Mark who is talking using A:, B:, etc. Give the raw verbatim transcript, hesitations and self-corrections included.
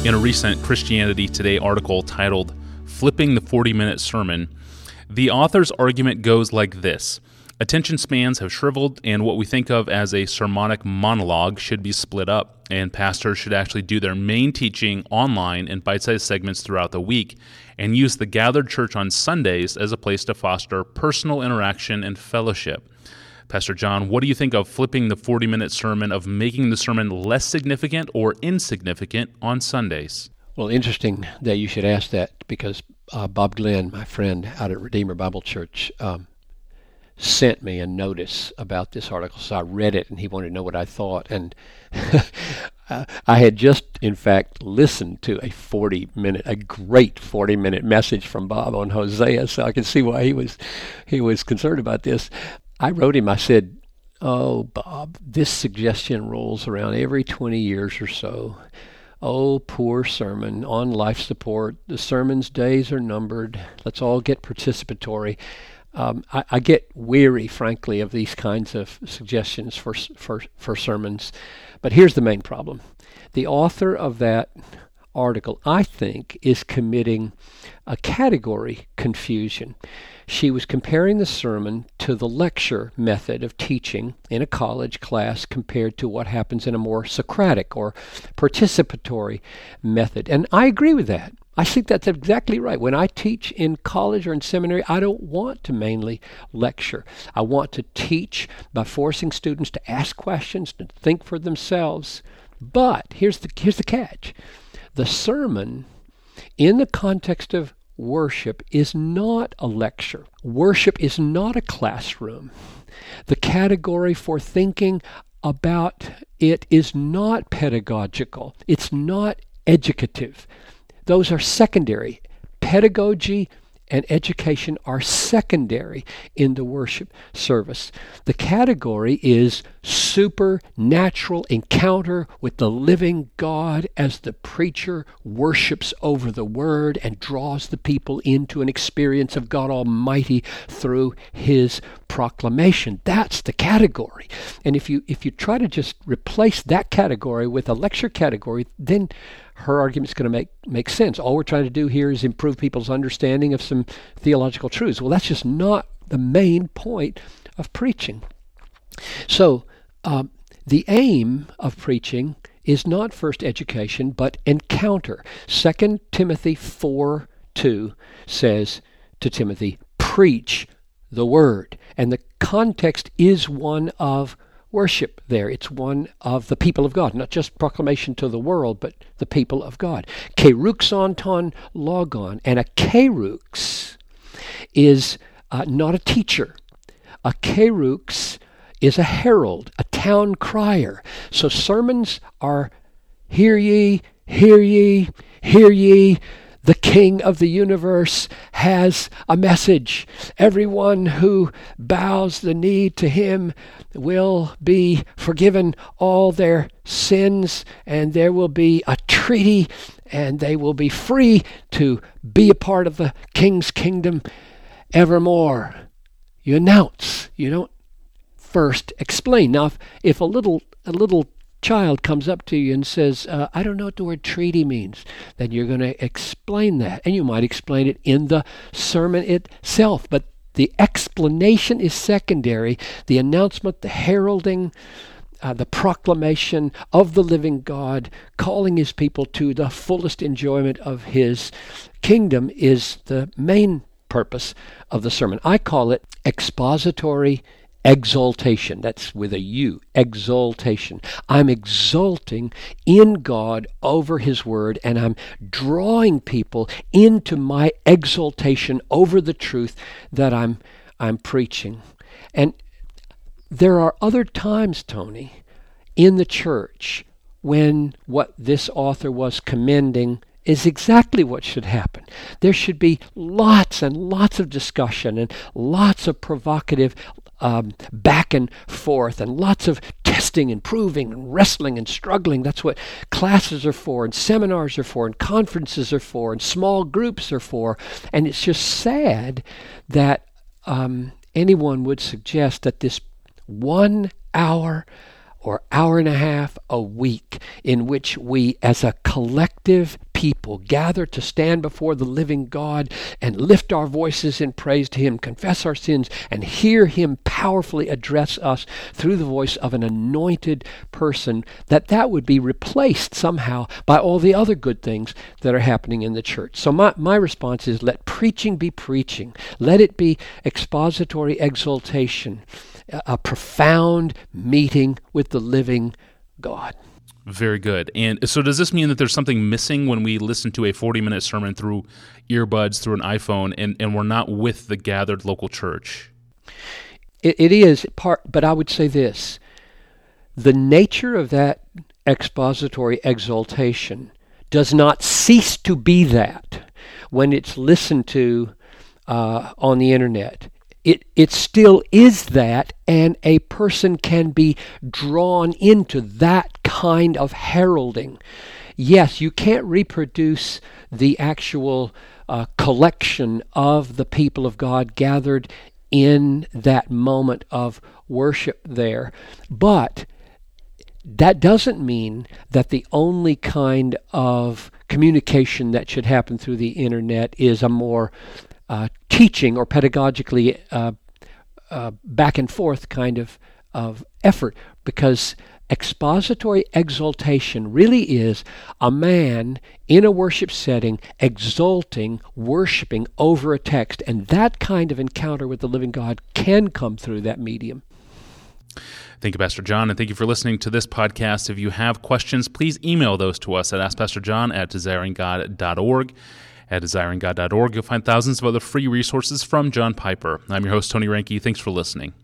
A: In a recent Christianity Today article titled Flipping the forty-Minute Sermon, the author's argument goes like this. Attention spans have shriveled, and what we think of as a sermonic monologue should be split up, and pastors should actually do their main teaching online in bite-sized segments throughout the week and use the gathered church on Sundays as a place to foster personal interaction and fellowship. Pastor John, what do you think of flipping the forty-minute sermon, of making the sermon less significant or insignificant on Sundays?
B: Well, interesting that you should ask that, because uh, Bob Glenn, my friend out at Redeemer Bible Church, um, sent me a notice about this article. So I read it, and he wanted to know what I thought. And I had just, in fact, listened to a forty-minute, a great forty-minute message from Bob on Hosea, so I could see why he was he was concerned about this. I wrote him, I said, oh, Bob, this suggestion rolls around every twenty years or so. Oh, poor sermon on life support. The sermon's days are numbered. Let's all get participatory. Um, I, I get weary, frankly, of these kinds of suggestions for, for, for sermons. But here's the main problem. The author of that article, I think, is committing a category confusion. She was comparing the sermon to the lecture method of teaching in a college class compared to what happens in a more Socratic or participatory method. And I agree with that. I think that's exactly right. When I teach in college or in seminary, I don't want to mainly lecture. I want to teach by forcing students to ask questions, to think for themselves. But here's the here's the catch. The sermon, in the context of worship, is not a lecture. Worship is not a classroom. The category for thinking about it is not pedagogical. It's not educative. Those are secondary. Pedagogy and education are secondary in the worship service. The category is supernatural encounter with the living God as the preacher worships over the Word and draws the people into an experience of God Almighty through His proclamation. That's the category. And if you if you try to just replace that category with a lecture category, then her argument's going to make, make sense. All we're trying to do here is improve people's understanding of some theological truths. Well, that's just not the main point of preaching. So, um, the aim of preaching is not first education, but encounter. Second Timothy four two says to Timothy, preach the word. And the context is one of worship there. It's one of the people of God, not just proclamation to the world, but the people of God. Keruxon ton logon. And a kerux is uh, not a teacher. A kerux is a herald, a town crier. So sermons are, hear ye, hear ye, hear ye. The King of the universe has a message. Everyone who bows the knee to Him will be forgiven all their sins, and there will be a treaty, and they will be free to be a part of the King's kingdom evermore. You announce. You don't first explain. Now, if, if a little a little child comes up to you and says, uh, I don't know what the word treaty means, then you're going to explain that. And you might explain it in the sermon itself. But the explanation is secondary. The announcement, the heralding, uh, the proclamation of the living God, calling His people to the fullest enjoyment of His kingdom is the main purpose of the sermon. I call it expository exaltation. That's with a U. Exaltation. I'm exalting in God over His Word, and I'm drawing people into my exaltation over the truth that I'm I'm preaching. And there are other times, Tony, in the church when what this author was commending is exactly what should happen. There should be lots and lots of discussion and lots of provocative Um, back and forth, and lots of testing and proving and wrestling and struggling. That's what classes are for, and seminars are for, and conferences are for, and small groups are for. And it's just sad that um, anyone would suggest that this one hour or hour and a half a week in which we as a collective people gather to stand before the living God and lift our voices in praise to Him, confess our sins, and hear Him powerfully address us through the voice of an anointed person, that that would be replaced somehow by all the other good things that are happening in the church. So my, my response is, let preaching be preaching. Let it be expository exaltation, a, a profound meeting with the living God.
A: Very good. And so does this mean that there's something missing when we listen to a forty-minute sermon through earbuds, through an iPhone, and, and we're not with the gathered local church?
B: It, it is part, but I would say this. The nature of that expository exaltation does not cease to be that when it's listened to uh, on the internet. It it still is that, and a person can be drawn into that kind of heralding. Yes, you can't reproduce the actual uh, collection of the people of God gathered in that moment of worship there, but that doesn't mean that the only kind of communication that should happen through the internet is a more Uh, teaching or pedagogically uh, uh, back and forth kind of, of effort, because expository exaltation really is a man in a worship setting exalting, worshiping over a text, and that kind of encounter with the living God can come through that medium.
A: Thank you, Pastor John, and thank you for listening to this podcast. If you have questions, please email those to us at ask pastor john at desiring god dot org. At desiring god dot org, you'll find thousands of other free resources from John Piper. I'm your host, Tony Reinke. Thanks for listening.